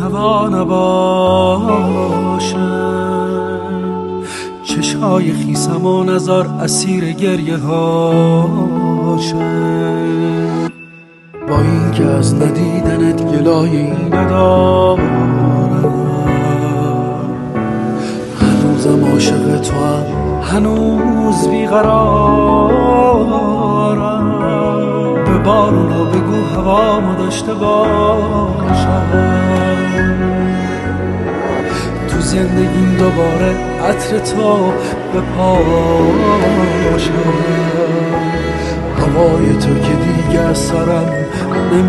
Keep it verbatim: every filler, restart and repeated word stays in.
هوا نباشه، چشای خیسم و نزار اسیر گریه هاشه. با این که از ندیدنت گلایی ندارم، هنوزم عاشق تو هم، هنوز بیقرارم. به بارونو بگو هوامو داشته باشم، تو زندگیم دوباره عطر تو به پاشم. هوای تو که دیگه از سرم